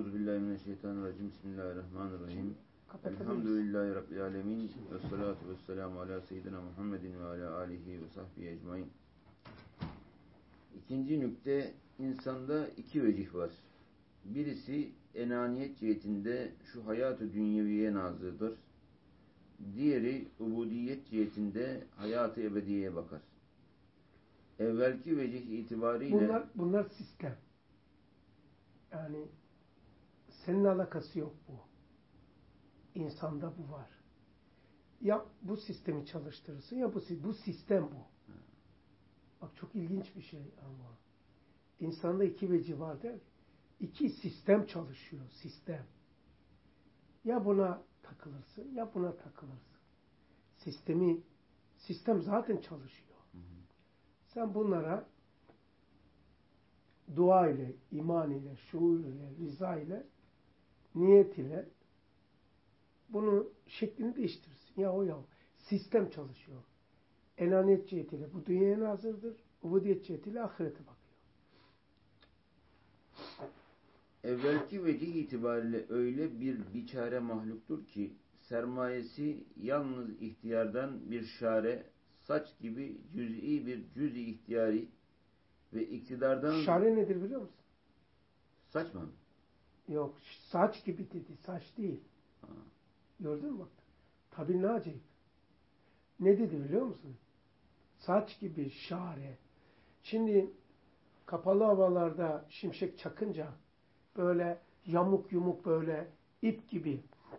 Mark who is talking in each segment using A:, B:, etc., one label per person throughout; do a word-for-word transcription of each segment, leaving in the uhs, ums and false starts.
A: Euzubillahimineşşeytanirracim. Bismillahirrahmanirrahim. Elhamdülillahi Rabbil alemin. Ve salatu ve selamu ala seyyidina Muhammedin ve ala alihi ve sahbihi ecmain. İkinci nükte, insanda iki vecih var. Birisi enaniyet cihetinde şu hayat-ı dünyeviye nazırdır. Diğeri ubudiyet cihetinde hayat-ı ebediyeye bakar. Evvelki vecih itibariyle
B: bunlar, bunlar sistem. Yani senin alakası yok bu. İnsanda bu var. Ya bu sistemi çalıştırırsın ya bu, bu sistem bu. Bak çok ilginç bir şey ama. İnsanda iki vecih var der. İki sistem çalışıyor. Sistem. Ya buna takılırsın ya buna takılırsın. Sistemi, sistem zaten çalışıyor. Hı hı. Sen bunlara dua ile, iman ile, şuur ile, rıza ile, niyet ile bunu şeklini değiştirirsin. Ya o ya o. Sistem çalışıyor. Enaniyet cihetiyle bu dünyaya nazırdır. Ubudiyet cihetiyle ahirete bakıyor.
A: Evvelki vecih itibariyle öyle bir biçare mahluktur ki sermayesi yalnız ihtiyardan bir şare, saç gibi cüz'i bir cüz-i ihtiyari ve iktidardan...
B: Şare nedir biliyor musun?
A: Saç mı?
B: Yok, saç gibi dedi, saç değil. Ha. Gördün mü bak? Tabii ne acayip. Ne dedi biliyor musun? Saç gibi şare. Şimdi kapalı havalarda şimşek çakınca böyle yamuk yumuk böyle ip gibi,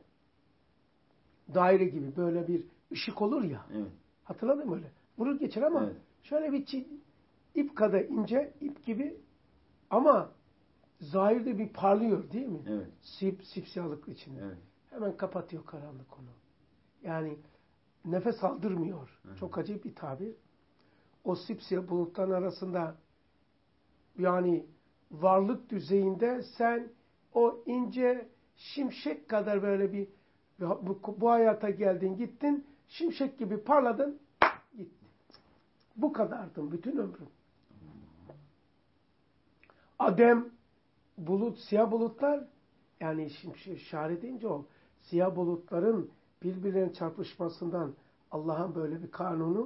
B: daire gibi böyle bir ışık olur ya.
A: Evet.
B: Hatırladın mı öyle? Vurur geçer ama evet. Şöyle bir ip kadar ince ip gibi ama zahirde bir parlıyor değil mi?
A: Evet.
B: Sip, sipsiyahlık içinde. Evet. Hemen kapatıyor karanlık onu. Yani nefes aldırmıyor. Hı-hı. Çok acayip bir tabir. O sipsiyah bulutların arasında yani varlık düzeyinde sen o ince şimşek kadar böyle bir bu, bu hayata geldin gittin şimşek gibi parladın gittin. Bu kadardın bütün ömrün. Adem bulut, siyah bulutlar yani şimdi şare deyince o siyah bulutların birbirlerine çarpışmasından Allah'ın böyle bir kanunu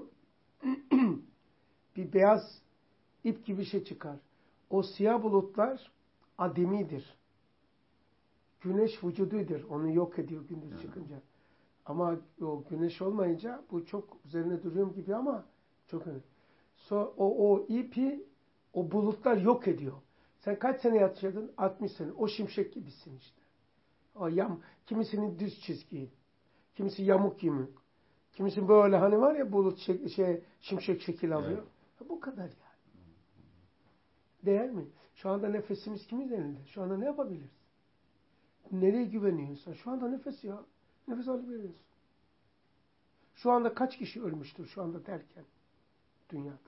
B: bir beyaz ip gibi bir şey çıkar. O siyah bulutlar ademidir. Güneş vücududur. Onu yok ediyor gündüz hmm. çıkınca. Ama o güneş olmayınca bu çok üzerine duruyorum gibi ama çok önemli. So, o, o ipi o bulutlar yok ediyor. Sen kaç sene yaşadın? altmış sene. O şimşek gibisin işte. O yam, kimisinin düz çizgi, kimisi yamuk yumuk, kimisi böyle hani var ya bulut şey, şey şimşek şekil alıyor. Evet. Bu kadar yani. Değer mi? Şu anda nefesimiz kimin elinde? Şu anda ne yapabiliriz? Nereye güveniyorsun? Şu anda nefes ya. Nefes alabiliyorsun. Şu anda kaç kişi ölmüştür şu anda derken dünyada?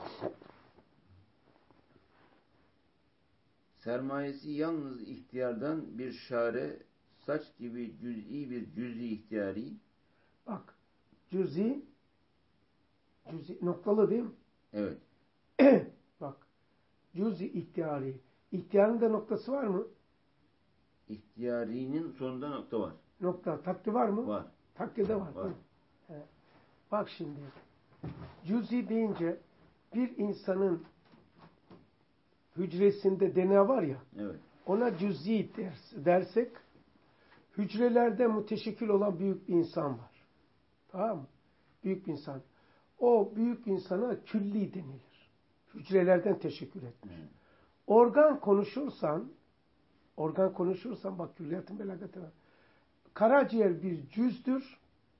A: Sermayesi yalnız ihtiyardan bir şare, saç gibi cüz'i bir cüz-i ihtiyari.
B: Bak, cüz'i, cüz'i noktalı değil mi?
A: Evet.
B: Bak, cüz-i ihtiyari. İhtiyarın da noktası var mı?
A: İhtiyarinin sonunda nokta var.
B: Nokta. Takdi var mı?
A: Var.
B: Takdi de var.
A: Var.
B: Evet. Bak şimdi, cüz'i deyince bir insanın hücresinde D N A var ya,
A: evet.
B: Ona cüz'i ders, dersek, hücrelerde müteşekkil olan büyük bir insan var. Tamam mı? Büyük bir insan. O büyük insana külli denilir. Hücrelerden teşekkür etmiş. Hmm. Organ konuşursan, organ konuşursan, bak külliyatın belagatı var. Karaciğer bir cüzdür.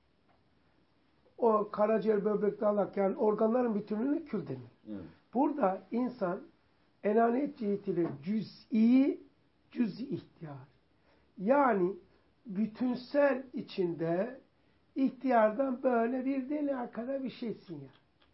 B: O karaciğer, böbrek, dalak yani organların bütünlüğüne kül denir. Hmm. Burada insan enaniyet cihetiyle cüz'i, cüz-i ihtiyar. Yani bütünsel içinde ihtiyardan böyle bir deli arkada bir şeysin ya.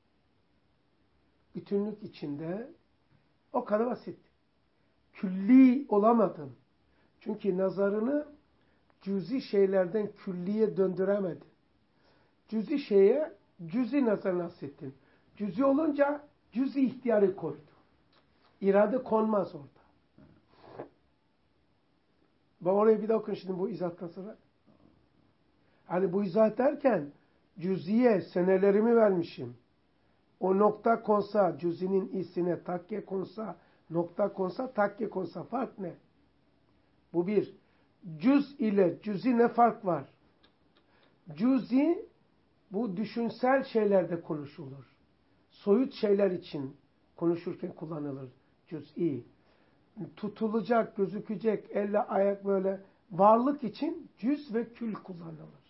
B: Bütünlük içinde o kadar basit. Külli olamadın. Çünkü nazarını cüz'i şeylerden külliye döndüremedin. Cüz'i şeye cüz'i nazarını hassettin. Cüz'i olunca cüz'i ihtiyarı koydu. İrade konmaz orada. Ben oraya bir daha okuyun şimdi bu izahtan sonra. Hani bu izah derken cüziye senelerimi vermişim. O nokta konsa, cüzinin isine takke konsa, nokta konsa, takke konsa. Fark ne? Bu bir. Cüz ile cüzi ne fark var? Cüzi bu düşünsel şeylerde konuşulur. Soyut şeyler için konuşurken kullanılır. Cüz'i. Tutulacak, gözükecek, elle ayak böyle varlık için cüz ve kül kullanılır.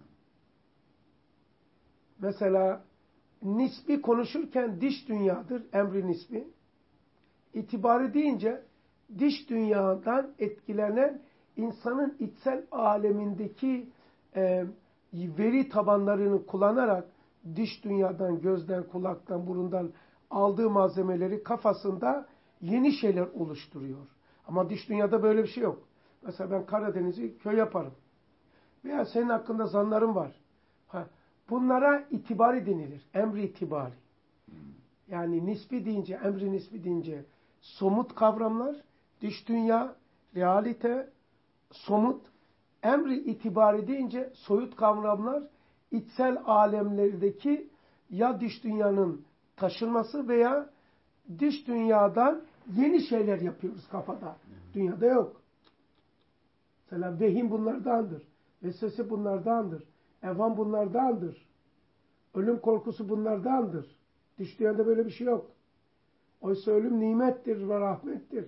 B: Mesela nisbi konuşurken diş dünyadır, emri nisbi. İtibarı deyince dış dünyadan etkilenen insanın içsel alemindeki e, veri tabanlarını kullanarak dış dünyadan, gözden, kulaktan, burundan aldığı malzemeleri kafasında yeni şeyler oluşturuyor. Ama dış dünyada böyle bir şey yok. Mesela ben Karadeniz'i köy yaparım. Veya senin hakkında zanlarım var. Ha, bunlara itibari denilir. Emri itibari. Yani nispi deyince, emri nispi deyince somut kavramlar, dış dünya, realite, somut, emri itibari deyince soyut kavramlar, içsel alemlerdeki ya dış dünyanın taşınması veya dış dünyadan yeni şeyler yapıyoruz kafada. Dünyada yok. Mesela vehim bunlardandır. Vesvese bunlardandır. Evham bunlardandır. Ölüm korkusu bunlardandır. Dış dünyada böyle bir şey yok. Oysa ölüm nimettir ve rahmettir.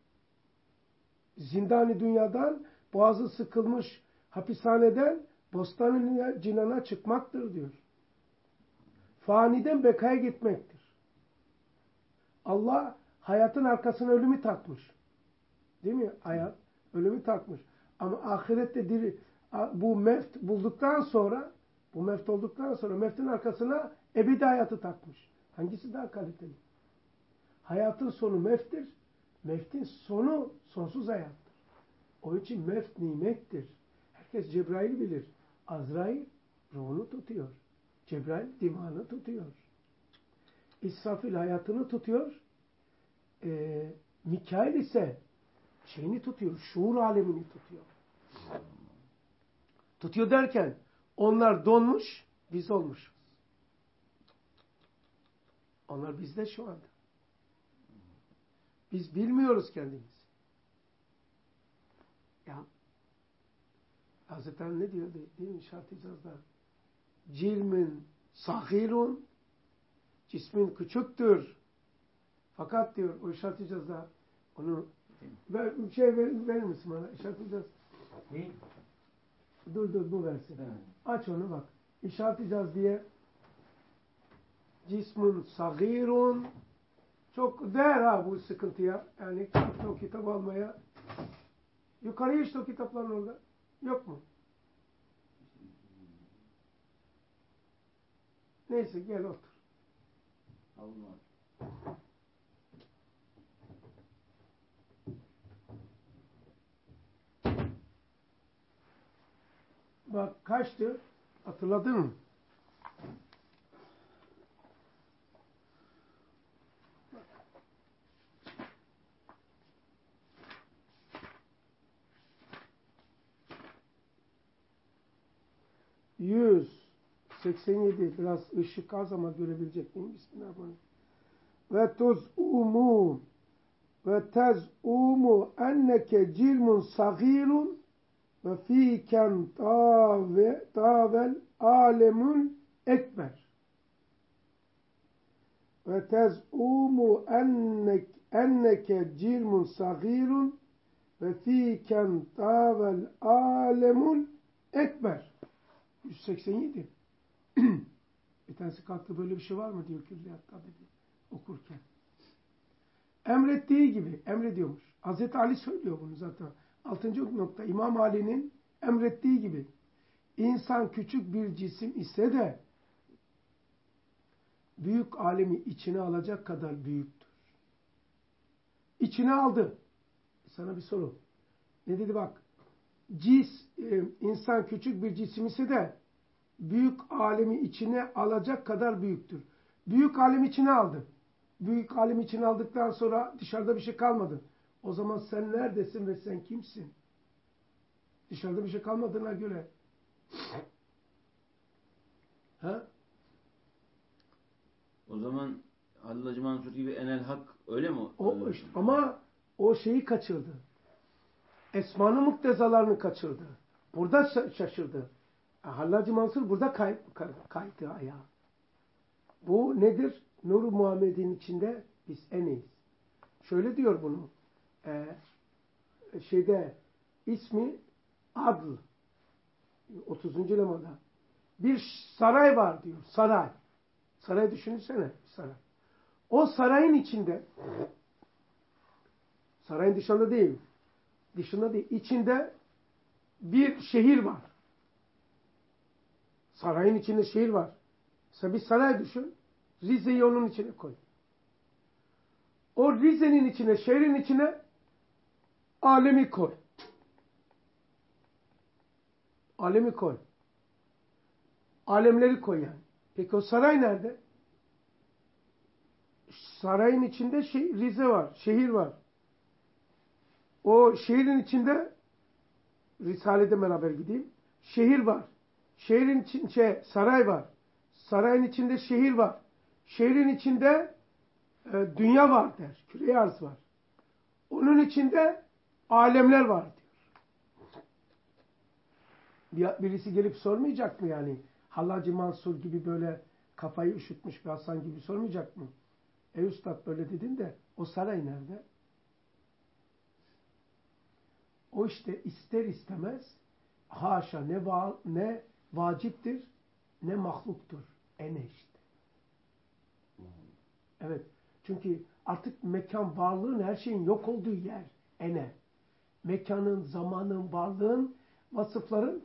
B: Zindani dünyadan boğazı sıkılmış hapishaneden bostan-ı cinana çıkmaktır diyor. Faniden bekaya gitmektir. Allah hayatın arkasına ölümü takmış. Değil mi? Hayat ölümü takmış. Ama ahirette diri, bu mevt bulduktan sonra bu mevt olduktan sonra mevtin arkasına ebedi hayatı takmış. Hangisi daha kaliteli? Hayatın sonu mevttir. Mevtin sonu sonsuz hayattır. O için mevt nimettir. Herkes Cebrail bilir. Azrail ruhunu tutuyor. Cebrail divanı tutuyor. İsrafil hayatını tutuyor. Ee, Mikail ise şeyini tutuyor. Şuur alemini tutuyor. Tutuyor derken onlar donmuş, biz olmuşuz. Onlar bizde şu anda. Biz bilmiyoruz kendimizi. Ya Hazreti Ali ne diyor değil mi? Şart icazda. Cilmin sahirun, cismin küçüktür. Fakat diyor o şart icazda onu ver, şey verir, verir misin bana? İşaret icaz.
A: Ne?
B: Dur dur bu versin.
A: Evet.
B: Aç onu bak. İşaret icaz diye cismun sagirun çok değer ha bu sıkıntıya. Yani o kitap almaya. Yukarıya işte o kitapların orada. Yok mu? Neyse gel otur.
A: Allah.
B: Bak kaçtı? Hatırladın mı? yüz seksen yedi. Biraz ışık az ama görebilecek miyim? Bismillahirrahmanirrahim. Ve tuz'umu ve tez'umu enneke cilmun sagirun ve fîken tavel alemul ekber. Ve tez'umu ennek, enneke cilmun sagirun ve fîken tavel alemul ekber. yüz seksen yedi. Bir tanesi kalktı böyle bir şey var mı diyor külliyatta dedi okurken. Emrettiği gibi emrediyormuş. Hazreti Ali söylüyor bunu zaten. Altıncı nokta İmam Ali'nin emrettiği gibi. İnsan küçük bir cisim ise de büyük alemi içine alacak kadar büyüktür. İçine aldı. Sana bir soru. Ne dedi bak. Cis, e, insan küçük bir cisim ise de büyük alemi içine alacak kadar büyüktür. Büyük alem içine aldı. Büyük alem içine aldıktan sonra dışarıda bir şey kalmadı. O zaman sen neredesin ve sen kimsin? Dışarıda bir şey kalmadığına göre. Ha?
A: O zaman Hallacı Mansur gibi enel hak öyle mi?
B: O işte, ama o şeyi kaçırdı. Esma-ı muktezalarını kaçırdı. Burada şaşırdı. Hallacı Mansur burada kay, kay, kaydı ayağa. Bu nedir? Nur-u Muhammed'in içinde biz en iyiyiz. Şöyle diyor bunu. E, şeyde ismi Adl. otuzuncu lemada. Bir saray var diyor. Saray. Saray düşünsene. Saray. O sarayın içinde, sarayın dışında değil, dışında değil, içinde bir şehir var. Sarayın içinde şehir var. Mesela bir saray düşün, Rize'yi onun içine koy. O Rize'nin içine, şehrin içine alemi koy. Alemi koy. Alemleri koy yani. Peki o saray nerede? Sarayın içinde şey, Rize var, şehir var. O şehrin içinde Risale'de beraber gideyim. Şehir var. Şehrin içinde şey, saray var. Sarayın içinde şehir var. Şehrin içinde e, dünya var der. Küre arz var. Onun içinde alemler var diyor. Birisi gelip sormayacak mı yani? Hallacı Mansur gibi böyle kafayı üşütmüş bir Hasan gibi sormayacak mı? E üstad böyle dedin de o saray nerede? O işte ister istemez haşa ne, va ne vaciptir ne mahluktur. Ene işte. Evet. Çünkü artık mekan varlığın her şeyin yok olduğu yer. Ene. Mekanın, zamanın, varlığın, vasıfların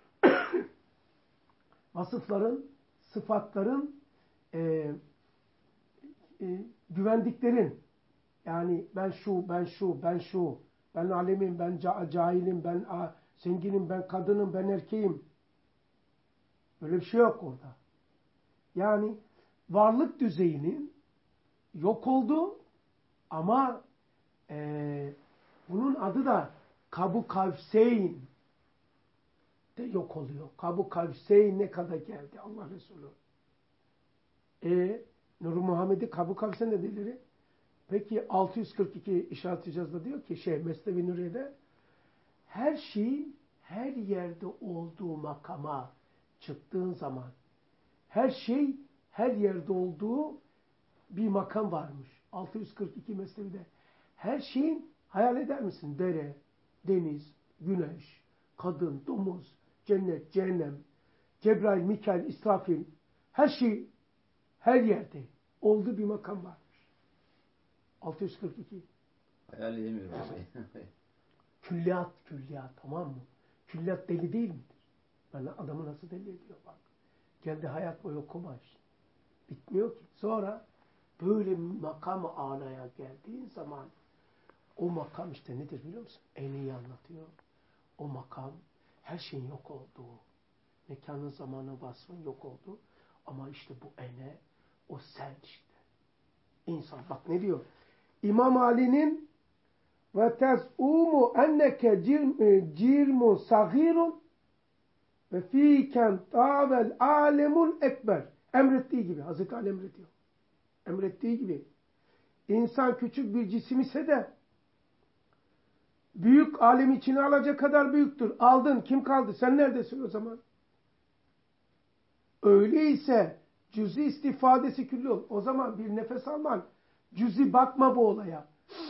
B: vasıfların, sıfatların e, e, güvendiklerin yani ben şu, ben şu, ben şu, ben alemim, ben ca cahilim, ben a, zenginim, ben kadınım, ben erkeğim. Böyle bir şey yok orada. Yani varlık düzeyinin yok olduğu ama e, bunun adı da Kabu Kavseyn de yok oluyor. Kabu Kavseyn ne kadar geldi Allah Resulü. E Nur-u Muhammed'i Kabu Kavseyn de dedileri. Peki altı yüz kırk iki İşaret-i Caz'da diyor ki şey Mesnevi Nuriye'de her şeyin her yerde olduğu makama çıktığın zaman her şey her yerde olduğu bir makam varmış. altı yüz kırk iki Mesnevi'de. Her şeyin hayal eder misin? Dere, deniz, güneş, kadın, domuz, cennet, cehennem, Cebrail, Mikail, İsrafil her şey her yerde olduğu bir makam varmış. altı yüz kırk iki.
A: Hayal edemiyorum.
B: Külliyat, külliyat tamam mı? Külliyat deli değil midir? Yani adamı nasıl deli ediyor bak. Geldi hayat boyu okuma işte. Bitmiyor ki. Sonra böyle makam alaya geldiğin zaman o makam işte nedir biliyor musun? En iyi anlatıyor. O makam her şeyin yok olduğu, mekanın, zamanı, vasfın yok olduğu ama işte bu ene, o sen işte. İnsan. Bak ne diyor? İmam Ali'nin ve tez'umu enneke cirmun sagirun ve fîken tâvel âlemul ekber. Emrettiği gibi. Hazreti Ali emrediyor. Emrettiği gibi. İnsan küçük bir cisim ise de büyük alem içine alacak kadar büyüktür. Aldın. Kim kaldı? Sen neredesin o zaman? Öyleyse cüz-i istifadesi külli ol. O zaman bir nefes alman. Cüz-i bakma bu olaya.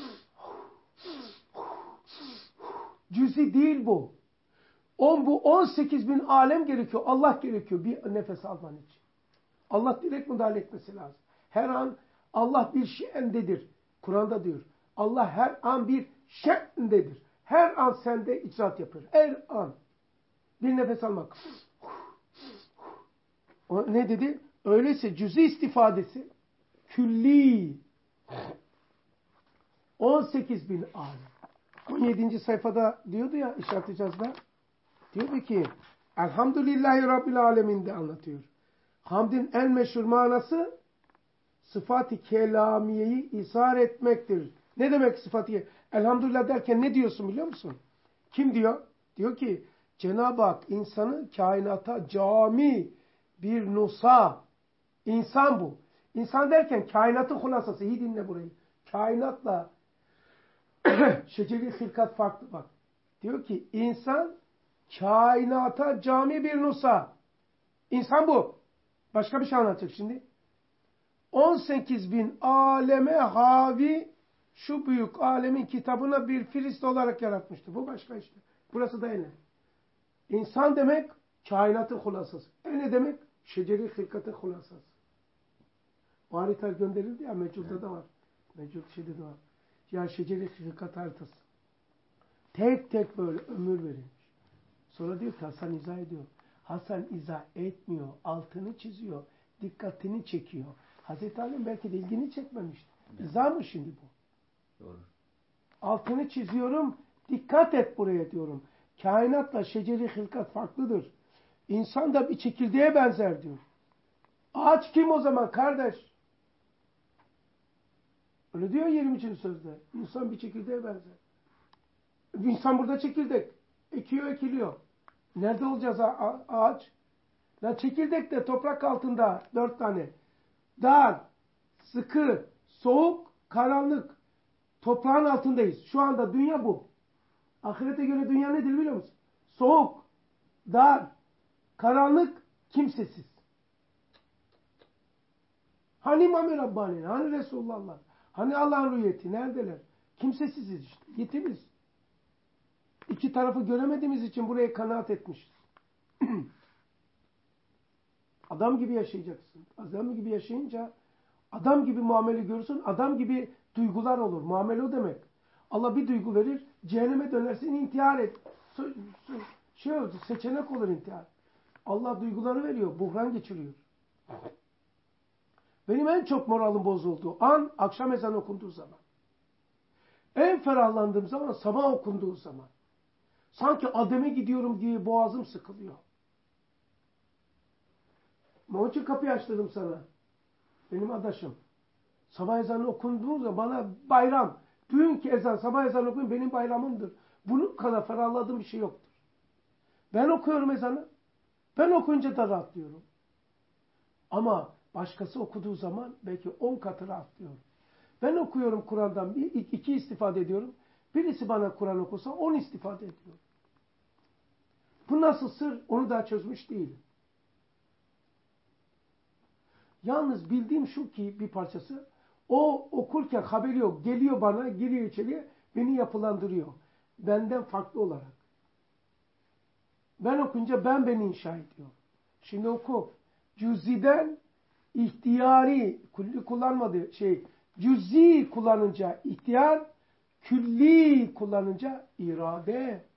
B: Cüz-i değil bu. On, bu on sekiz bin alem gerekiyor. Allah gerekiyor bir nefes alman için. Allah direkt müdahale etmesi lazım. Her an Allah bir şeyendedir. Kur'an'da diyor. Allah her an bir şeyendedir. Her an sende icraat yapıyor. Her an. Bir nefes almak. O ne dedi? Öyleyse cüz-i istifadesi külli. on sekiz bin alem. on yedinci sayfada diyordu ya İşaret-i Caz'da. Diyordu ki Elhamdülillahi Rabbil Alemin'de anlatıyor. Hamdin en meşhur manası sıfat-ı kelamiyeyi izhar etmektir. Ne demek sıfat-ı? Elhamdülillah derken ne diyorsun biliyor musun? Kim diyor? Diyor ki Cenab-ı Hak insanı kainata cami bir nusa. İnsan bu. İnsan derken kainatın hulasası. İyi dinle burayı. Kainatla şeceri hilkat farklı bak. Diyor ki insan kainata cami bir nusa. İnsan bu. Başka bir şey anlatacak şimdi. on sekiz bin aleme havi şu büyük alemin kitabına bir firist olarak yaratmıştır. Bu başka işte. Burası da ene. İnsan demek kainatın hulasası. E ne demek? Şeceri hilkatın hulasası. O harita gönderildi ya Mecud'da evet. da var. Mecud şeyde de var. Ya şeceri hilkat haritası. Tek tek böyle ömür verilmiş. Sonra diyor ki Hasan izah ediyor. Hasan izah etmiyor. Altını çiziyor. Dikkatini çekiyor. Hazreti Ali belki de ilgini çekmemişti. Evet. İzah mı şimdi bu?
A: Doğru.
B: Altını çiziyorum. Dikkat et buraya diyorum. Kainatla şeceri hilkat farklıdır. İnsan da bir çekirdeğe benzer diyor. Ağaç kim o zaman kardeş? Öyle diyor yirmi üçüncü sözde. İnsan bir çekirdeğe benzer. İnsan burada çekirdek. Ekiyor ekiliyor. Nerede olacağız ağaç? Ya çekirdek de toprak altında dört tane. Dar, sıkı, soğuk, karanlık. Toprağın altındayız. Şu anda dünya bu. Ahirete göre dünya nedir biliyor musun? Soğuk, dar, karanlık, kimsesiz. Hani İmam-ı Rabbani, hani Resulullah, hani Allah'ın rüyeti, neredeler? Kimsesiziz işte, yetimiz. İki tarafı göremediğimiz için buraya kanaat etmişiz. Adam gibi yaşayacaksın. Adam gibi yaşayınca adam gibi muamele görürsün, adam gibi duygular olur. Muamele o demek. Allah bir duygu verir, cehenneme dönersin, intihar et. Şey olur, seçenek olur intihar. Allah duyguları veriyor, buhran geçiriyor. Benim en çok moralim bozulduğu an akşam ezanı okunduğu zaman. En ferahlandığım zaman sabah okunduğu zaman. Sanki Adem'e gidiyorum diye boğazım sıkılıyor. Onun için kapıyı açtırdım sana. Benim adaşım. Sabah ezanı okunduğu zaman bana bayram. Dünkü ezan, sabah ezanı okuyun benim bayramımdır. Bunun kadar ferahladığım bir şey yoktur. Ben okuyorum ezanı. Ben okuyunca da rahatlıyorum. Ama başkası okuduğu zaman belki on katı rahatlıyorum. Ben okuyorum Kur'an'dan bir, iki istifade ediyorum. Birisi bana Kur'an okursa on istifade ediyor. Bu nasıl sır? Onu daha çözmüş değilim. Yalnız bildiğim şu ki bir parçası, o okurken haberi yok. Geliyor bana, giriyor içeriye, beni yapılandırıyor. Benden farklı olarak. Ben okunca ben beni inşa ediyor. Şimdi oku. Cüz'iden ihtiyari, külli kullanmadığı şey, cüz'i kullanınca ihtiyar, külli kullanınca irade.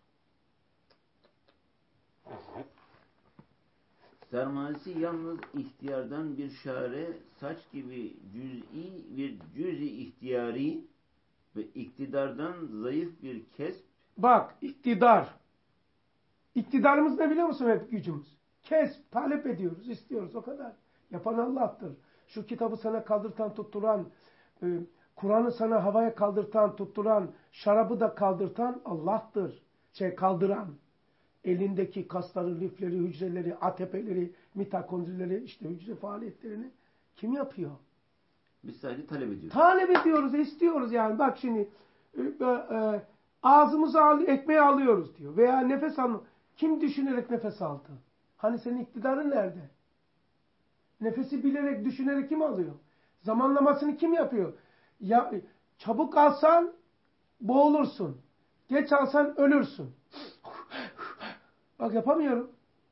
A: Sermayesi yalnız ihtiyardan bir şare, saç gibi cüz'i bir cüz'i ihtiyari ve iktidardan zayıf bir kesp.
B: Bak, iktidar. İktidarımız ne biliyor musun hep gücümüz? Kesp, talep ediyoruz, istiyoruz o kadar. Yapan Allah'tır. Şu kitabı sana kaldırtan, tutturan, e, Kur'an'ı sana havaya kaldırtan, tutturan, şarabı da kaldırtan Allah'tır. Şey kaldıran. Elindeki kasları, lifleri, hücreleri, A T P'leri, mitokondrileri, işte hücre faaliyetlerini kim yapıyor?
A: Biz sadece talep ediyoruz.
B: Talep ediyoruz, istiyoruz yani. Bak şimdi e, e, ağzımıza al, ekmeği alıyoruz diyor. Veya nefes alma. Kim düşünerek nefes aldı? Hani senin iktidarın nerede? Nefesi bilerek, düşünerek kim alıyor? Zamanlamasını kim yapıyor? Ya, çabuk alsan boğulursun. Geç alsan ölürsün. Bak yapamıyorum.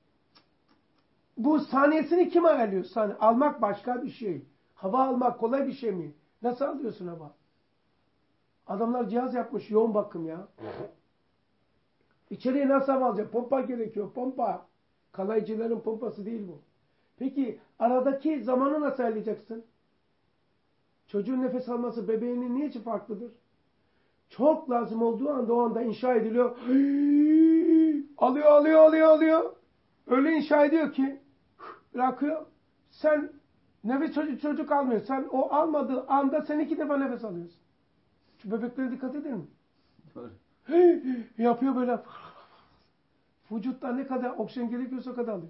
B: Bu saniyesini kim ayarlıyor? Saniye. Almak başka bir şey. Hava almak kolay bir şey mi? Nasıl alıyorsun hava? Adamlar cihaz yapmış yoğun bakım ya. İçeriye nasıl hava alacak? Pompa gerekiyor. Pompa. Kalaycıların pompası değil bu. Peki aradaki zamanı nasıl ayarlayacaksın? Çocuğun nefes alması bebeğinin niye için farklıdır? Çok lazım olduğu anda o anda inşa ediliyor. Alıyor, alıyor, alıyor, alıyor. Öyle inşa ediyor ki bırakıyor. Sen nefes çocuk çocuk almıyor. Sen o almadığı anda sen iki defa nefes alıyorsun. Şu bebeklere dikkat edin mi?
A: Doğru.
B: Yapıyor böyle. Vücutta ne kadar oksijen gerekiyorsa o kadar alıyor.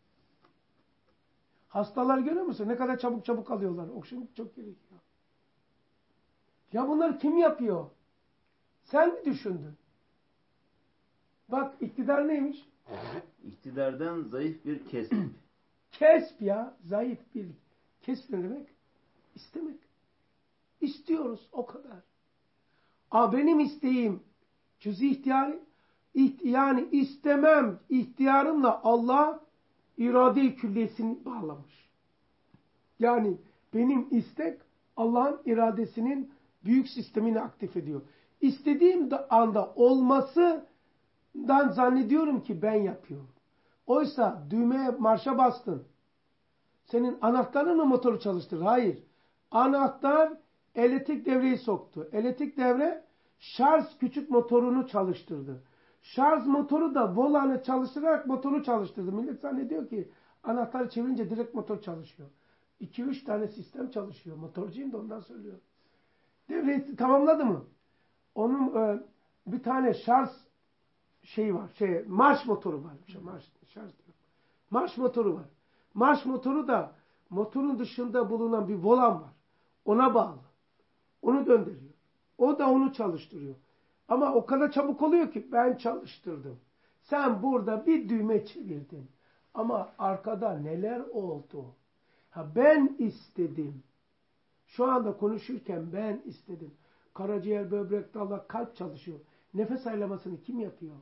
B: Hastalar görüyor musun? Ne kadar çabuk çabuk alıyorlar. Oksijen çok gerekiyor. Ya bunları kim yapıyor? Sen mi düşündün? Bak iktidar neymiş?
A: İktidardan zayıf bir kesp.
B: Kesp ya. Zayıf bir kesp ne demek? İstemek. İstiyoruz o kadar. Aa, benim isteğim cüz-i ihtiyari yani istemem ihtiyarımla Allah irade-i külliyesini bağlamış. Yani benim istek Allah'ın iradesinin büyük sistemini aktif ediyor. İstediğim anda olmasından zannediyorum ki ben yapıyorum. Oysa düğmeye marşa bastın. Senin anahtarın mı motoru çalıştırır? Hayır. Anahtar elektrik devreyi soktu. Elektrik devre şarj küçük motorunu çalıştırdı. Şarj motoru da volanı çalıştırarak motoru çalıştırdı. Millet zannediyor ki anahtarı çevirince direkt motor çalışıyor. iki üç tane sistem çalışıyor. Motorcuyum da ondan söylüyorum. Devreyi tamamladı mı? Onun e, bir tane şarj şeyi var. Şey, marş motoru var. Şey, marş, şarj diyor. Marş motoru var. Marş motoru da motorun dışında bulunan bir volan var. Ona bağlı. Onu döndürüyor. O da onu çalıştırıyor. Ama o kadar çabuk oluyor ki ben çalıştırdım. Sen burada bir düğme çevirdin. Ama arkada neler oldu? Ha ben istedim. Şu anda konuşurken ben istedim. Karaciğer, böbrek, dalak, kalp çalışıyor. Nefes aylamasını kim yapıyor?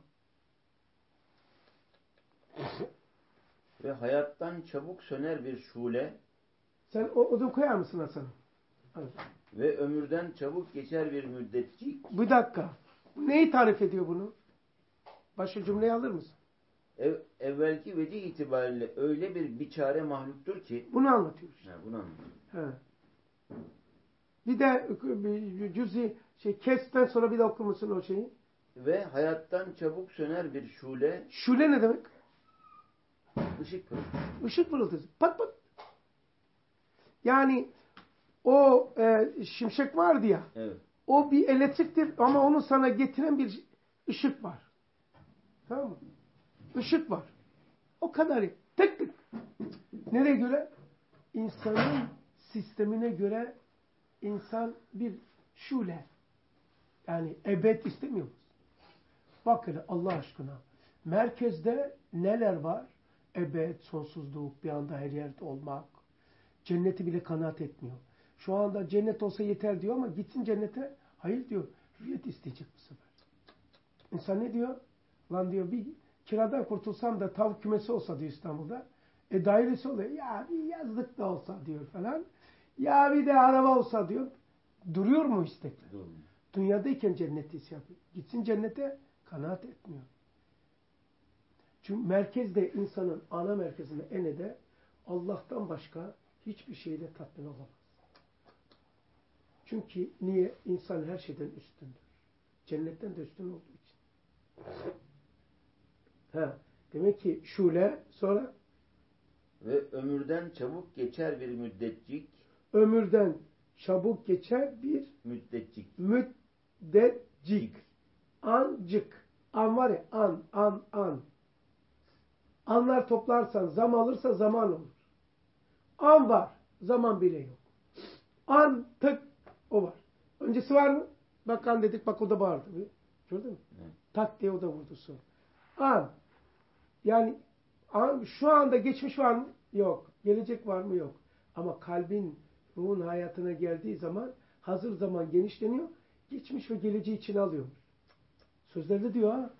A: Ve hayattan çabuk söner bir şule.
B: Sen o, onu koyar mısın Hasan? Evet.
A: Ve ömürden çabuk geçer bir müddetçik.
B: Bir dakika. Neyi tarif ediyor bunu? Başka cümleyi alır mısın?
A: Ev, evvelki vecih itibariyle öyle bir biçare mahluktur ki.
B: Bunu anlatıyor işte.
A: Ha, bunu anlatıyor.
B: He. Bir de cüzi şey kesten sonra bir de okur musun o şeyi?
A: Ve hayattan çabuk söner bir şule.
B: Şule ne demek?
A: Işık pırıltısı.
B: Işık pırıltısı. Pat pat. Yani o e, şimşek vardı ya.
A: Evet.
B: O bir elektriktir ama onu sana getiren bir ışık var. Tamam mı? Işık var. O kadar. Tek tek. Nereye göre? İnsanın sistemine göre insan bir şule. Yani ebed istemiyor musun? Bakın Allah aşkına. Merkezde neler var? Ebed, sonsuzluk, bir anda her yerde olmak. Cenneti bile kanaat etmiyor. Şu anda cennet olsa yeter diyor ama gitsin cennete. Hayır diyor. Hürriyet isteyecek bu sefer. İnsan ne diyor? Lan diyor bir kiradan kurtulsam da tavuk kümesi olsa diyor İstanbul'da. E dairesi oluyor. Ya bir yazlık da olsa diyor falan. Ya bir de araba olsa diyor. Duruyor mu istek? Dünyadayken cenneti istiyor. Gitsin cennete kanaat etmiyor. Çünkü merkezde insanın ana merkezinde enede Allah'tan başka hiçbir şeyle tatmin olamaz. Çünkü niye? İnsan her şeyden üstündür. Cennetten de üstün olduğu için. Ha, demek ki şule sonra
A: Ve ömürden çabuk geçer bir müddetcik.
B: Ömürden çabuk geçer bir
A: müddetcik.
B: Müddetcik. Ancık. An var ya an, an, an. Anlar toplarsan zam alırsa zaman olur. An var. Zaman bile yok. An tık o var. Öncesi var mı? Bak an dedik bak o da bağırdı. Gördün mü? Evet. Tak diye o da vurdu sonra. An. Yani an, şu anda geçmiş var mı? Yok. Gelecek var mı? Yok. Ama kalbin, ruhun hayatına geldiği zaman hazır zaman genişleniyor. Geçmiş ve geleceği içine alıyor. Sözlerde diyor ha.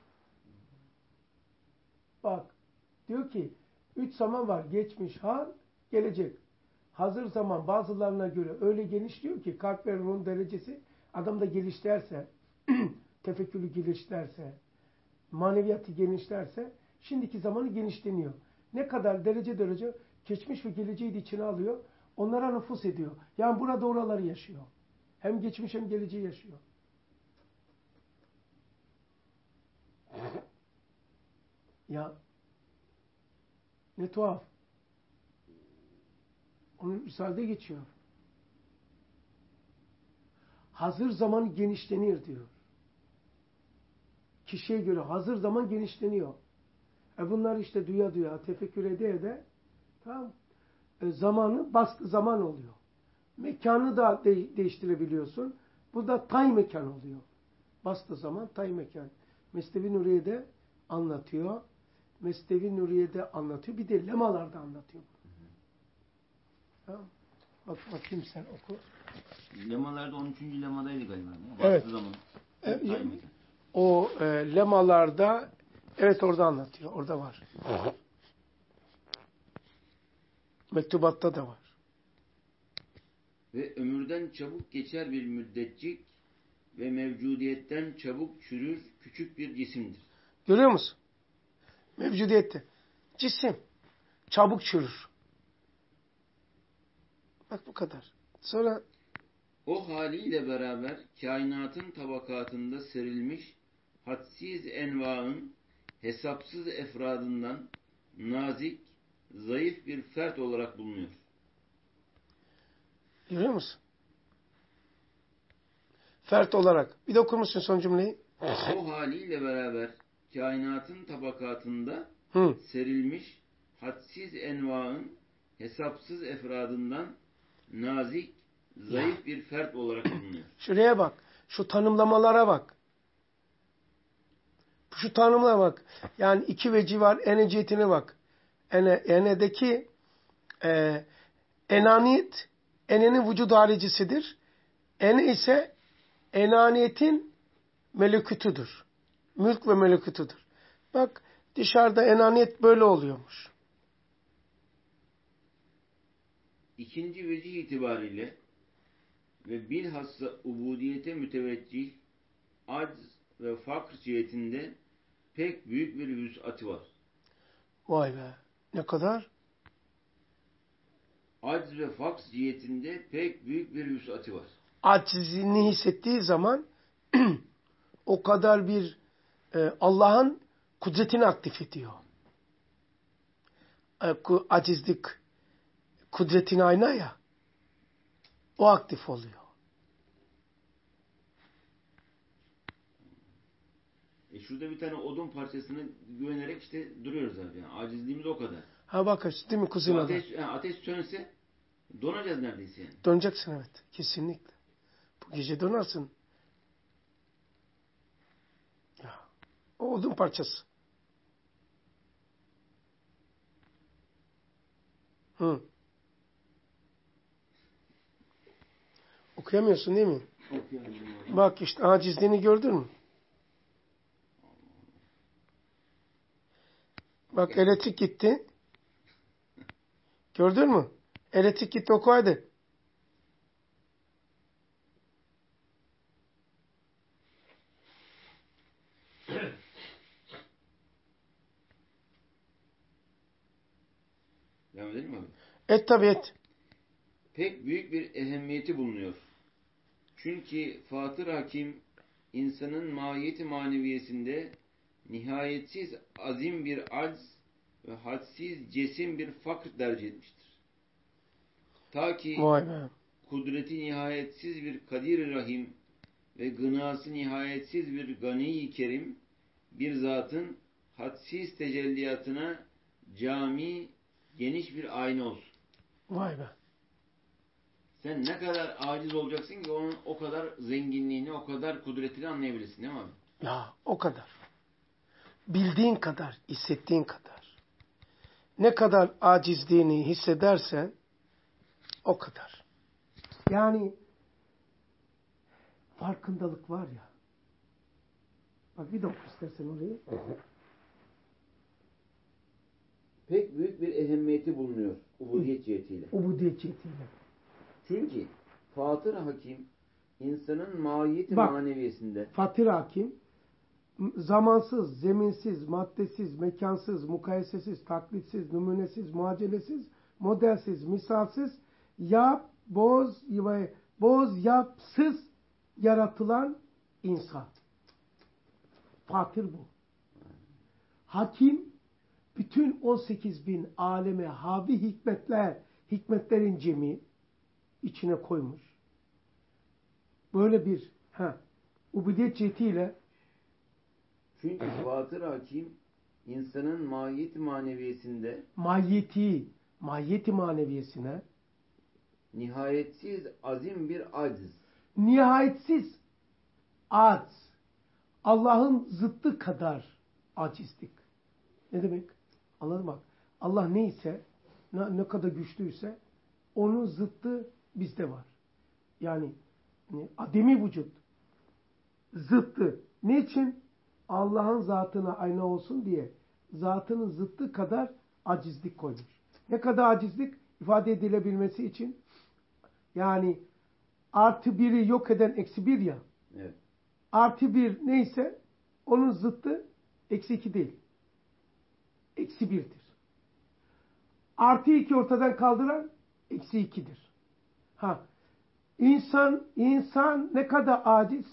B: Bak. Diyor ki üç zaman var. Geçmiş, hal, gelecek. Hazır zaman bazılarına göre öyle genişliyor ki kalp ve ruhun derecesi adamda gelişlerse, tefekkürü gelişlerse, maneviyatı genişlerse şimdiki zamanı genişleniyor. Ne kadar derece derece geçmiş ve geleceği de içine alıyor. Onlara nüfus ediyor. Yani burada oraları yaşıyor. Hem geçmiş hem geleceği yaşıyor. Ya ne tuhaf. Onun misalde geçiyor. Hazır zaman genişlenir diyor. Kişiye göre hazır zaman genişleniyor. E bunlar işte duya duya, tefekkür ede ede tamam, e zamanı bastı zaman oluyor. Mekanı da de- değiştirebiliyorsun. Bu da tay mekan oluyor. Bastı zaman tay mekan. Mesnevi Nuriye'de anlatıyor. Mesnevi Nuriye'de anlatıyor. Bir de lemalarda anlatıyor. Tamam. Bak bakayım sen oku.
A: Lemalarda on üçüncü lemadaydı galiba. Bastı
B: Evet.
A: zaman.
B: E, o e, lemalarda evet orada anlatıyor. Orada var. Mektubatta da var.
A: Ve ömürden çabuk geçer bir müddetçik ve mevcudiyetten çabuk çürür küçük bir cisimdir.
B: Görüyor musun? Mevcudiyette. Cisim. Çabuk çürür. Bak bu kadar. Sonra
A: O haliyle beraber kainatın tabakatında serilmiş hadsiz envaın hesapsız efradından nazik, zayıf bir fert olarak bulunuyor.
B: görüyor musun? Fert olarak. Bir de okur musun son cümleyi?
A: O haliyle beraber kainatın tabakatında
B: Hı.
A: serilmiş hadsiz envaın hesapsız efradından nazik, zayıf bir fert olarak bulunuyor.
B: Şuraya bak. Şu tanımlamalara bak. Şu tanımlara bak. Yani iki veci var. Ene cihetine bak. Ene, enedeki e, enaniyet enenin vücud haricisidir. Ene ise enaniyetin melekutudur. Mülk ve melekutudur. Bak dışarıda enaniyet böyle oluyormuş.
A: İkinci vecih itibariyle ve bilhassa ubudiyete müteveccih, acz ve fakr cihetinde pek büyük bir vüs'atı var.
B: Vay be. Ne kadar?
A: Acz ve fakr cihetinde pek büyük bir vüs'atı var.
B: Acizini hissettiği zaman o kadar bir e, Allah'ın kudretini aktif ediyor. E, ku, acizlik kudretin ayna ya. O aktif oluyor.
A: E şurada bir tane odun parçasını güvenerek işte duruyoruz abi. Yani acizliğimiz o kadar.
B: Ha bak değil mi kuzine da?
A: Ateş, yani ateş sönse donacağız neredeyse yani.
B: Döneceksin evet. Kesinlikle. Bu gece dönersin. Ya. O odun parçası. Hı. Okuyamıyorsun değil mi?
A: Okuyalım.
B: Bak işte acizliğini gördün mü? Bak elektrik gitti. Gördün mü? Elektrik gitti oku hadi.
A: Devam edelim mi abi?
B: Et tabi et.
A: Pek büyük bir ehemmiyeti bulunuyor. Çünkü Fatır Hakim insanın mahiyeti maneviyesinde nihayetsiz azim bir acz ve hadsiz cesim bir fakr derc etmiştir. Ta ki
B: Vay be.
A: kudreti nihayetsiz bir kadir rahim ve gınası nihayetsiz bir gani-i kerim bir zatın hadsiz tecelliyatına cami geniş bir ayna olsun.
B: Vay be.
A: Sen ne kadar aciz olacaksın ki onun o kadar zenginliğini, o kadar kudretini anlayabilirsin değil mi abi?
B: Ya o kadar. Bildiğin kadar, hissettiğin kadar. Ne kadar acizliğini hissedersen o kadar. Yani farkındalık var ya. Bak bir de oku istersen orayı.
A: Pek büyük bir ehemmiyeti bulunuyor ubudiyet cihetiyle.
B: Ubudiyet cihetiyle.
A: Çünkü Fatır Hakim insanın mahiyeti
B: Bak,
A: maneviyesinde
B: Fatır Hakim zamansız, zeminsiz, maddesiz, mekansız, mukayesesiz, taklitsiz, numunesiz, muacelesiz, modelsiz, misalsiz, yap, boz, boz, yapsız yaratılan insan. Fatır bu. Hakim bütün on sekiz bin aleme havi hikmetler, hikmetlerin cemi içine koymuş. Böyle bir ha, ubudiyet cihetiyle
A: çünkü Fatır Hakim insanın mahiyeti maneviyesinde
B: mahiyeti, mahiyeti maneviyesine
A: nihayetsiz azim bir aciz.
B: nihayetsiz az, Allah'ın zıttı kadar acizlik. Ne demek? Anladın mı? Allah neyse, ne, ne kadar güçlüyse onun zıttı bizde var. Yani ademi vücut zıttı. Niçin? Allah'ın zatına ayna olsun diye zatının zıttı kadar acizlik koymuş. Ne kadar acizlik? İfade edilebilmesi için yani artı biri yok eden eksi bir ya.
A: Evet.
B: Artı bir neyse onun zıttı eksi iki değil. Eksi birdir. Artı iki ortadan kaldıran eksi ikidir. Ha, insan, insan ne kadar aciz?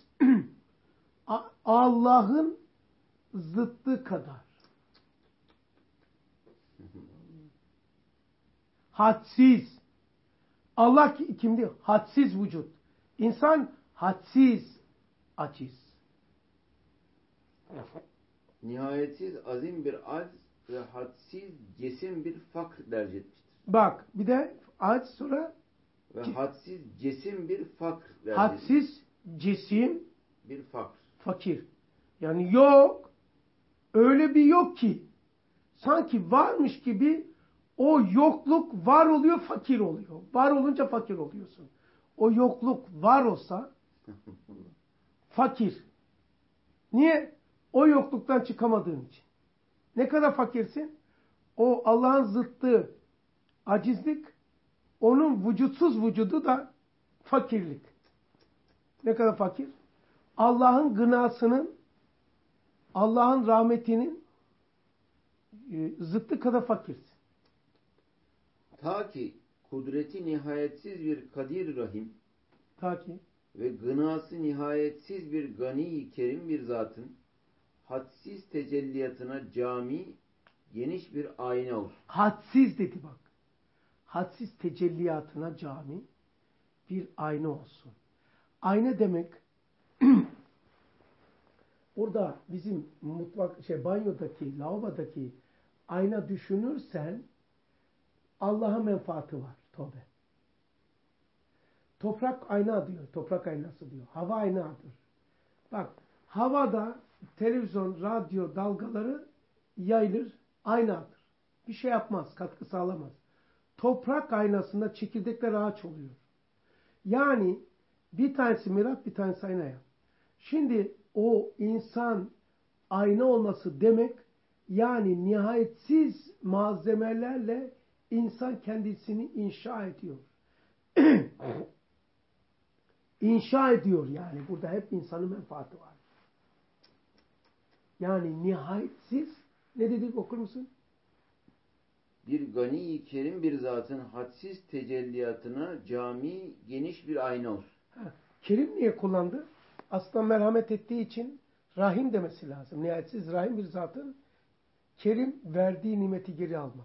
B: Allah'ın zıttı kadar. Hadsiz. Allah kimdi? Hadsiz vücut. İnsan hadsiz aciz.
A: Nihayetsiz azim bir acz ve hadsiz cesim bir fakr derc etmiştir.
B: Bak bir de aç sonra
A: Ve hadsiz cesim bir fakr derc
B: hadsiz cesim
A: bir fakr.
B: fakir. Yani yok. Öyle bir yok ki. Sanki varmış gibi o yokluk var oluyor, fakir oluyor. Var olunca fakir oluyorsun. O yokluk var olsa fakir. Niye? O yokluktan çıkamadığın için. Ne kadar fakirsin? O Allah'ın zıttı acizlik, onun vücutsuz vücudu da fakirlik. Ne kadar fakir? Allah'ın gınasının, Allah'ın rahmetinin e, zıttı kadar fakirsin.
A: Ta ki kudreti nihayetsiz bir kadir rahim
B: Ta ki
A: ve gınası nihayetsiz bir gani kerim bir zatın hadsiz tecelliyatına cami geniş bir ayna olsun.
B: hadsiz dedi bak. Hadsiz tecelliyatına cami bir ayna olsun. Ayna demek orada bizim mutfak şey banyodaki, lavabodaki ayna düşünürsen Allah'a menfaati var. Tövbe. Toprak ayna diyor. Toprak aynası diyor. Hava aynadır. Bak havada televizyon, radyo dalgaları yayılır. Aynadır. Bir şey yapmaz. Katkı sağlamaz. Toprak aynasında çekirdekler ağaç oluyor. Yani bir tanesi mirat, bir tanesi ayna yap. Şimdi o insan ayna olması demek yani nihayetsiz malzemelerle insan kendisini inşa ediyor. İnşa ediyor yani. Burada hep insanın menfaati var. Yani nihayetsiz ne dedik okur musun?
A: Bir gani kerim bir zatın hadsiz tecelliyatına cami geniş bir ayna olsun.
B: Ha, kerim niye kullandı? Aslında merhamet ettiği için rahim demesi lazım. Nihayetsiz rahim bir zatın kerim verdiği nimeti geri almaz.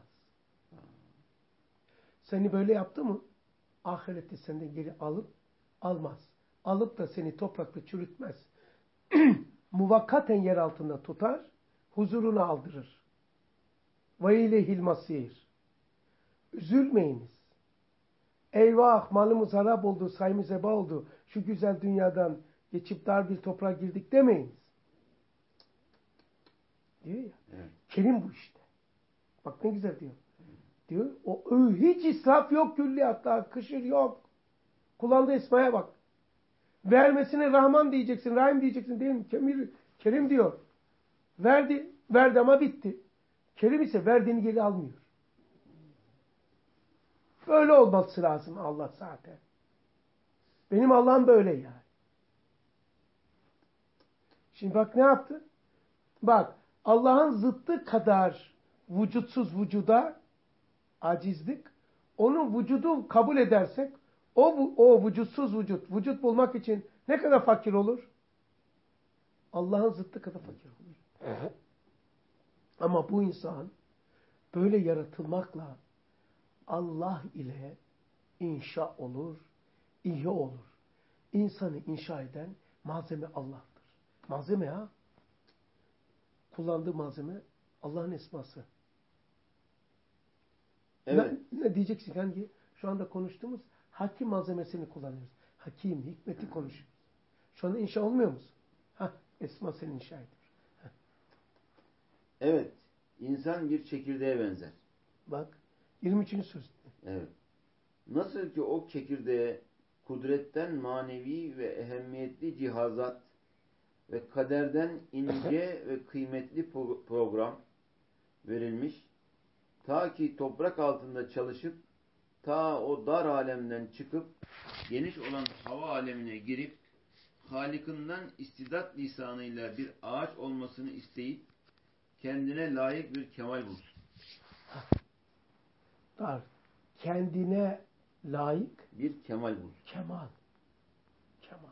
B: Seni böyle yaptı mı ahirette senden geri alıp almaz. Alıp da seni toprakta çürütmez. Muvakkaten yer altında tutar, huzuruna aldırır. Ve ileyhil masir. Üzülmeyiniz. Eyvah malımız harap oldu, sayımız heba oldu. Şu güzel dünyadan geçip dar bir toprağa girdik demeyiniz. Diyor ya.
A: Evet.
B: Kerim bu işte. Bak ne güzel diyor. Diyor. O hiç israf yok külliyatta. Kışır yok. Kullandığı ismaya bak. Vermesine Rahman diyeceksin. Rahim diyeceksin değil mi? Kemir, Kerim diyor. Verdi. Verdi ama bitti. Kerim ise verdiğini geri almıyor. Böyle olması lazım Allah zaten. Benim Allah'ım böyle yani. Şimdi bak ne yaptı? Bak Allah'ın zıttı kadar vücutsuz vücuda acizlik. Onun vücudu kabul edersek o, o vücutsuz vücut, vücut bulmak için ne kadar fakir olur? Allah'ın zıttı kadar fakir olur. Ama bu insan böyle yaratılmakla Allah ile inşa olur, iyi olur. İnsanı inşa eden malzeme Allah'tır. Malzeme ha? Kullandığı malzeme Allah'ın esması.
A: Evet.
B: Ne, ne diyeceksin? Hangi? Şu anda konuştuğumuz hakim malzemesini kullanıyoruz. Hakim, hikmeti konuşuyoruz. Şu anda inşa olmuyor musun? Hah, esma seni inşa ediyor. Heh.
A: Evet. İnsan bir çekirdeğe benzer.
B: Bak, yirmi üçüncü söz.
A: Evet. Nasıl ki o çekirdeğe kudretten manevi ve ehemmiyetli cihazat ve kaderden ince ve kıymetli program verilmiş, ta ki toprak altında çalışıp ta o dar alemden çıkıp geniş olan hava alemine girip Halık'ından istidat lisanıyla bir ağaç olmasını isteyip kendine layık bir kemal bulsun.
B: Dar. Kendine layık
A: Bir kemal bulsun.
B: kemal. Kemal.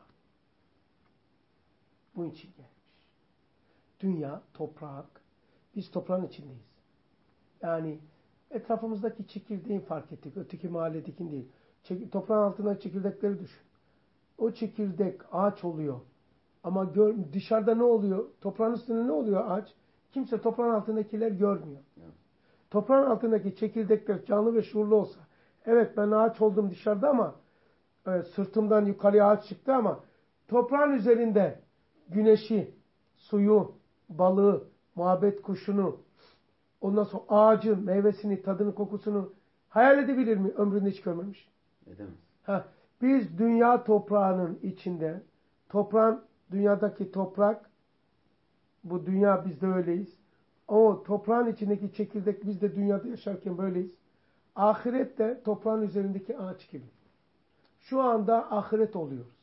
B: Bunun için gelmiş. Dünya, toprak. Biz toprağın içindeyiz. Yani etrafımızdaki çekirdeği fark ettik. Öteki mahalledekini değil. Çek, toprağın altına çekirdekleri düşün. O çekirdek ağaç oluyor. Ama gör, dışarıda ne oluyor? Toprağın üstünde ne oluyor ağaç? Kimse toprağın altındakiler görmüyor. Evet. Toprağın altındaki çekirdekler canlı ve şuurlu olsa, evet ben ağaç oldum dışarıda ama e, sırtımdan yukarıya ağaç çıktı ama toprağın üzerinde güneşi, suyu, balığı, muhabbet kuşunu, ondan sonra ağacın meyvesini, tadını, kokusunu hayal edebilir mi? Ömründe hiç görmemiş.
A: Edemez.
B: Ha, biz dünya toprağının içinde, toprağın, dünyadaki toprak, bu dünya biz de öyleyiz. O toprağın içindeki çekirdek biz de dünyada yaşarken böyleyiz. Ahiret de toprağın üzerindeki ağaç gibi. Şu anda ahiret oluyoruz.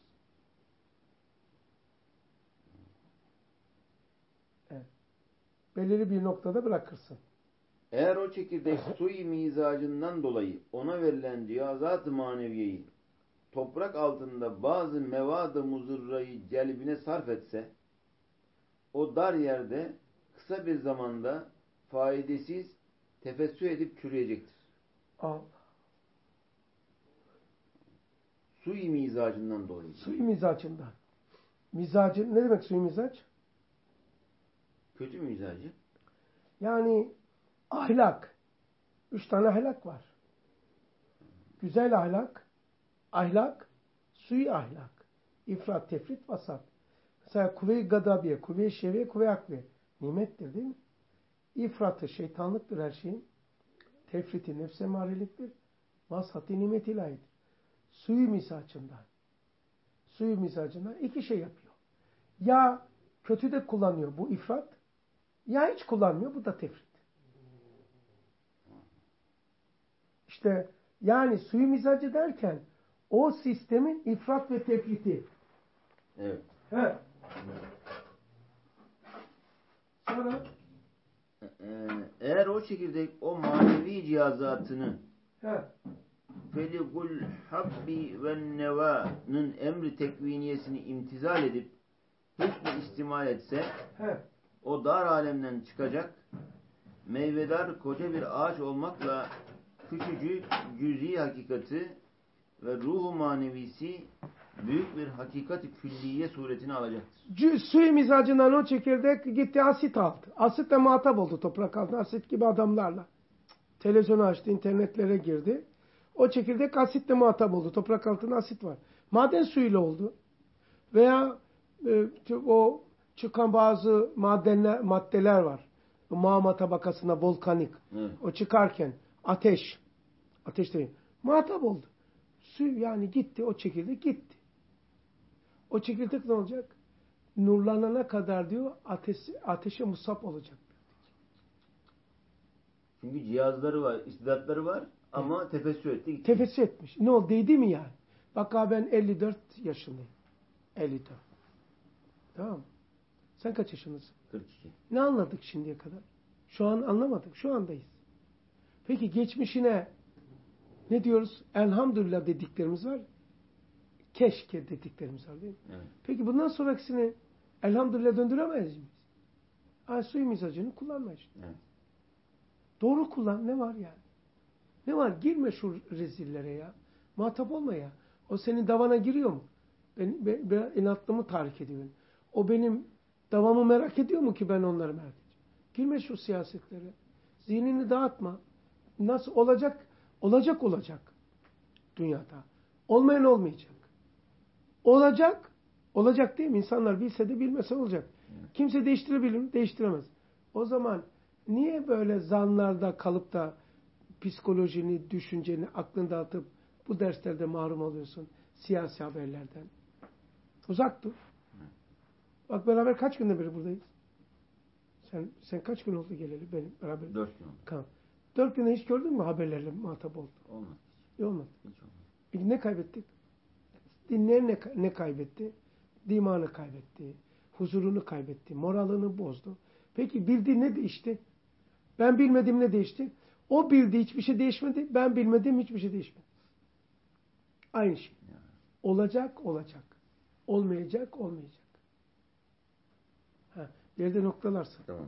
B: Evet. Belirli bir noktada bırakırsın.
A: Eğer o çekirdek sui mizacından dolayı ona verilen cihazat-ı maneviyeyi toprak altında bazı mevad-ı muzırrayı celbine sarf etse, o dar yerde kısa bir zamanda faydasız tefessü edip çürüyecektir.
B: Allah.
A: Sui mizacından dolayı.
B: Sui mizacından. Mizacı, ne demek sui mizac?
A: Kötü mizacı.
B: Yani ahlak. Üç tane ahlak var. Güzel ahlak, ahlak, sui ahlak. İfrat, tefrit, vasat. Mesela kuvve-i gadabiye, kuvve-i şeviye, kuvve-i akliye. Nimettir değil mi? İfratı şeytanlıktır her şeyin. Tefriti nefse mariliktir. Vasatı nimet ilahidir. Suyu mizacından. Suyu mizacından iki şey yapıyor. Ya kötü de kullanıyor bu ifrat, ya hiç kullanmıyor, bu da tefrit. İşte yani suyu mizacı derken o sistemin ifrat ve tefriti.
A: Evet.
B: He. Sonra
A: eğer o çekirdek o manevi cihazatını
B: he.
A: feligul habbi ve neva'nın emri tekviniyesini imtizal edip hüsnü istimal etse
B: He.
A: o dar alemden çıkacak meyvedar koca bir ağaç olmakla küçücük cüz'i hakikati ve ruhu manevisi büyük bir hakikati külliye suretini alacaktır.
B: Suyu mizacından o çekirdek gitti asit aldı. Asitle muhatap oldu toprak altında. Asit gibi adamlarla. Televizyonu açtı, internetlere girdi. O çekirdek asitle muhatap oldu. Toprak altında asit var. Maden suyuyla oldu. Veya e, o çıkan bazı madenler, maddeler var. O mağma tabakasında volkanik.
A: Evet.
B: O çıkarken ateş. Ateş değil. Muhatap oldu. Su yani gitti. O çekirdek gitti. O çekirdek ne olacak? Nurlanana kadar diyor ateş, ateşe musap olacak.
A: Çünkü cihazları var, istidatları var ama evet. tefessü etti. Gitti.
B: Tefessü etmiş. Ne oldu? Değdi mi yani? Bak abi ben elli dört yaşındayım. elli dört. Tamam mı? Sen kaç yaşındasın?
A: kırk iki.
B: Ne anladık şimdiye kadar? Şu an anlamadık. Şu andayız. Peki geçmişine ne diyoruz? Elhamdülillah dediklerimiz var. Keşke dediklerimiz var değil mi?
A: Evet.
B: Peki bundan sonrakisini elhamdülillah döndüremeyiz miyiz? Ay suyu mizacını kullanma işte.
A: Evet.
B: Doğru kullan. Ne var yani? Ne var? Girme şu rezillere ya. Muhatap olma ya. O senin davana giriyor mu? Ben, ben, ben inatlığımı tahrik ediyor. O benim davamı merak ediyor mu ki ben onları merak edeceğim? Girme şu siyasetlere. Zihnini dağıtma. Nasıl olacak? Olacak olacak dünyada. Olmayan olmayacak. Olacak. Olacak değil mi? İnsanlar bilse de bilmese olacak. Kimse değiştirebilir mi? Değiştiremez. O zaman niye böyle zanlarda kalıp da psikolojini, düşünceni, aklını dağıtıp bu derslerde mahrum oluyorsun? Siyasi haberlerden. Uzak dur. Bak beraber kaç günden beri buradayız? Sen sen kaç gün oldu geleli benim beraber?
A: Dört gün oldu.
B: Tamam. Dört günde hiç gördün mü haberlerle muhatap oldun?
A: Olmadı.
B: Yok olmadı.
A: Hiç olmadı.
B: Peki ne kaybettik? Dinleyen ne, ne kaybetti? Dimanı kaybetti. Huzurunu kaybetti. Moralini bozdu. Peki bildiği ne değişti? Ben bilmediğim ne değişti? O bildi hiçbir şey değişmedi. Ben bilmediğim hiçbir şey değişmedi. Aynı şey. Olacak olacak. Olmayacak olmayacak. Ha, yerde noktalarsın.
A: Tamam.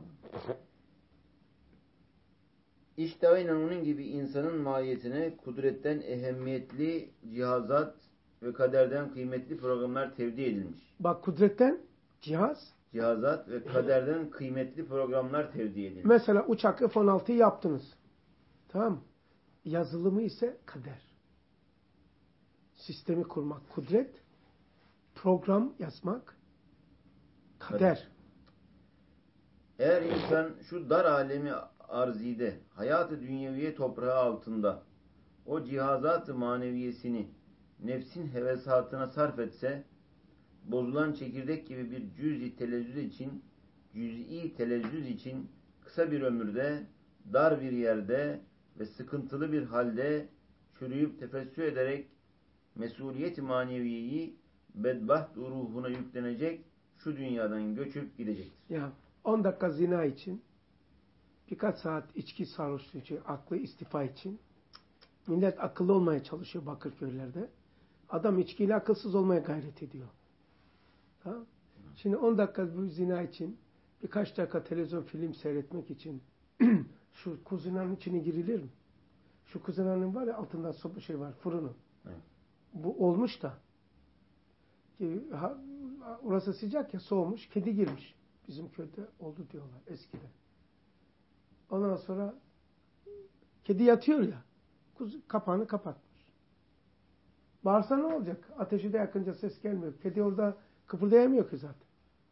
A: İşte aynen onun gibi insanın mahiyetine kudretten ehemmiyetli cihazat ve kaderden kıymetli programlar tevdi edilmiş.
B: Bak kudretten cihaz.
A: Cihazat ve kaderden kıymetli programlar tevdi edilmiş.
B: Mesela uçak F on altıyı yaptınız. Tamam mı? Yazılımı ise kader. Sistemi kurmak kudret. Program yazmak kader.
A: Eğer insan şu dar alemi arzide, hayatı dünyeviye toprağı altında o cihazat-ı maneviyesini nefsin hevesatına sarf etse, bozulan çekirdek gibi bir cüz-i telezzüz için, cüz'i telezzüz için kısa bir ömürde, dar bir yerde ve sıkıntılı bir halde çürüyüp tefessü ederek mesuliyet-i maneviyeyi bedbaht ruhuna yüklenecek, şu dünyadan göçüp gidecektir.
B: Ya on dakika zina için, birkaç saat içki sarhoşluğu için, aklı istifa için millet akıllı olmaya çalışıyor Bakırköylerde. Adam içkiyle akılsız olmaya gayret ediyor. Ha? Şimdi on dakika bu zina için, birkaç dakika televizyon film seyretmek için şu kuzinanın içine girilir mi? Şu kuzinanın var ya altında sopa şey var, fırını.
A: Evet.
B: Bu olmuş da ki, ha, orası sıcak ya soğumuş, kedi girmiş. Bizim köyde oldu diyorlar eskiden. Ondan sonra kedi yatıyor ya, kuzu, kapağını kapatmış. Bağırsa ne olacak? Ateşi de yakınca ses gelmiyor. Kedi orada kıpırdayamıyor ki zaten.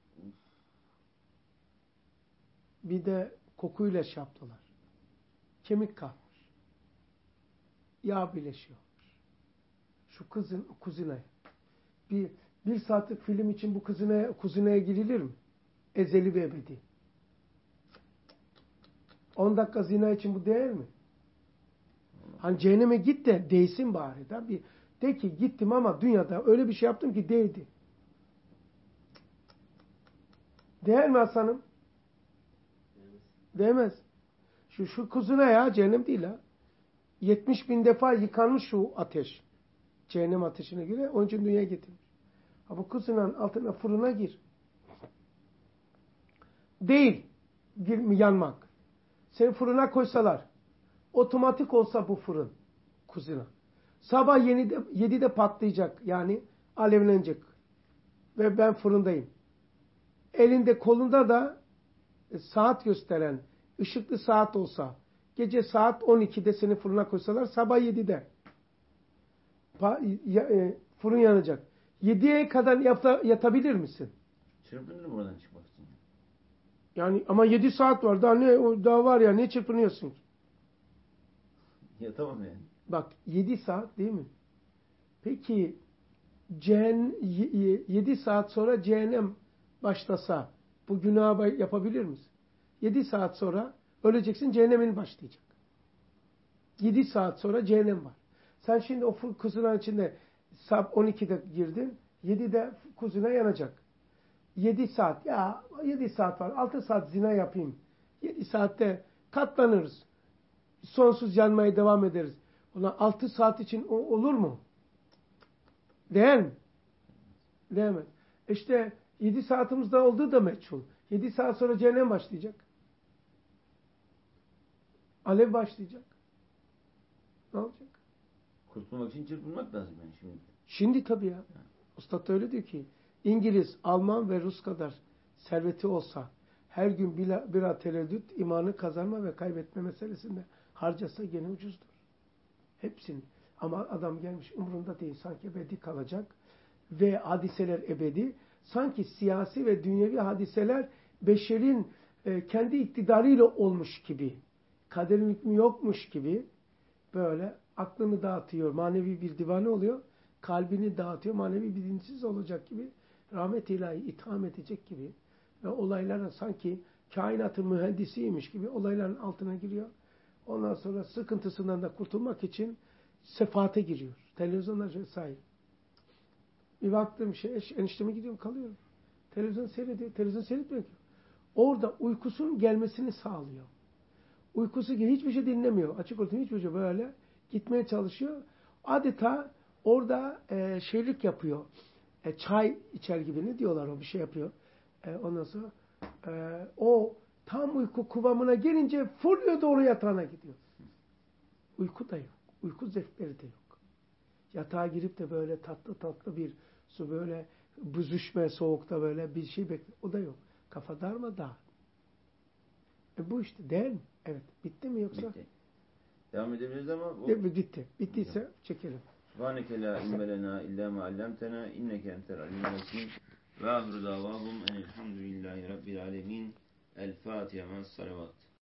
B: Bir de kokuyla şey yaptılar. Kemik kalkmış. Yağ bileşiyormuş. Şu kızın kuzinaya. Bir, bir saatlik film için bu kuzinaya, kuzinaya girilir mi? Ezeli ve ebedi. On dakika zina için bu değer mi? Hani cehenneme git de değsin bari. Da. Bir, de ki gittim ama dünyada öyle bir şey yaptım ki değdi. Değer mi Hasan'ım? Değmez. Şu, şu kuzuna ya cehennem değil ha. yetmiş bin defa yıkanmış şu ateş. Cehennem ateşine göre onun için dünyaya getirmiş. Ha bu kuzunun altına fırına gir. Değil. Gir, yanmak. Seni fırına koysalar. Otomatik olsa bu fırın. Kuzuna. Sabah yedide, yedide patlayacak. Yani alevlenecek. Ve ben fırındayım. Elinde kolunda da saat gösteren ışıklı saat olsa gece saat on ikide seni fırına koysalar sabah yedide fırın yanacak. yediye kadar yata, yatabilir misin?
A: Çırpınır buradan çıkmak için.
B: Yani ama yedi saat var. Daha ne daha var ya ne çırpınıyorsun ki?
A: Yatamam yani.
B: Bak yedi saat değil mi? Peki cehen, yedi saat sonra cehennem başlasa bu günahı yapabilir misin? yedi saat sonra öleceksin, cehennemin başlayacak. yedi saat sonra cehennem var. Sen şimdi o kuzunun içinde saat on ikide girdin, yedide kuzuna yanacak. yedi saat, ya yedi saat var, altı saat zina yapayım. yedi saatte katlanırız. Sonsuz yanmaya devam ederiz. Ulan altı saat için olur mu? Değil mi? Değmez. İşte yedi saatimizde olduğu da meçhul. yedi saat sonra cehennem başlayacak. Alev başlayacak. Ne olacak?
A: Kurtulmak için çırpınmak lazım yani şimdi.
B: Şimdi tabii ya. Ustad öyle diyor ki İngiliz, Alman ve Rus kadar serveti olsa, her gün bir birer tereddüt imanı kazanma ve kaybetme meselesinde harcasa gene ucuzdur. Hepsini. Ama adam gelmiş umurunda değil. Sanki ebedi kalacak. Ve hadiseler ebedi. Sanki siyasi ve dünyevi hadiseler beşerin e, kendi iktidarıyla olmuş gibi. Kaderin hükmü yokmuş gibi böyle aklını dağıtıyor. Manevi bir divane oluyor. Kalbini dağıtıyor. Manevi bir dinsiz olacak gibi. Rahmet ilahi itham edecek gibi. Ve olaylara sanki kainatın mühendisiymiş gibi olayların altına giriyor. Ondan sonra sıkıntısından da kurtulmak için sefaate giriyor. Televizyonlar sahip. Bir baktığım şey, enişteme gidiyorum kalıyorum. Televizyon seyrediyor. Televizyon seyretmiyor ki. Orada uykusunun gelmesini sağlıyor. Uykusu gibi hiçbir şey dinlemiyor. Açık olsun hiçbir şey böyle gitmeye çalışıyor. Adeta orada e, şeylik yapıyor. E, çay içer gibi ne diyorlar o bir şey yapıyor. E, ondan sonra e, o tam uyku kıvamına gelince fırlıyor doğru yatağına gidiyor. Uyku da yok. Uyku zevkleri de yok. Yatağa girip de böyle tatlı tatlı bir su böyle büzüşme soğukta böyle bir şey bekliyor. O da yok. Kafa darmadağın. E bu işte değil mi? Evet. Bitti mi yoksa?
A: Bitti. Devam edebiliriz ama bu...
B: E, bitti. Bittiyse çekelim.
A: Subhaneke la ilme lena illa ma allamtena inneke entel alimul hakim ve ahru davahum enelhamdülillahi rabbil alemin. El Fatiha ma'as salavat.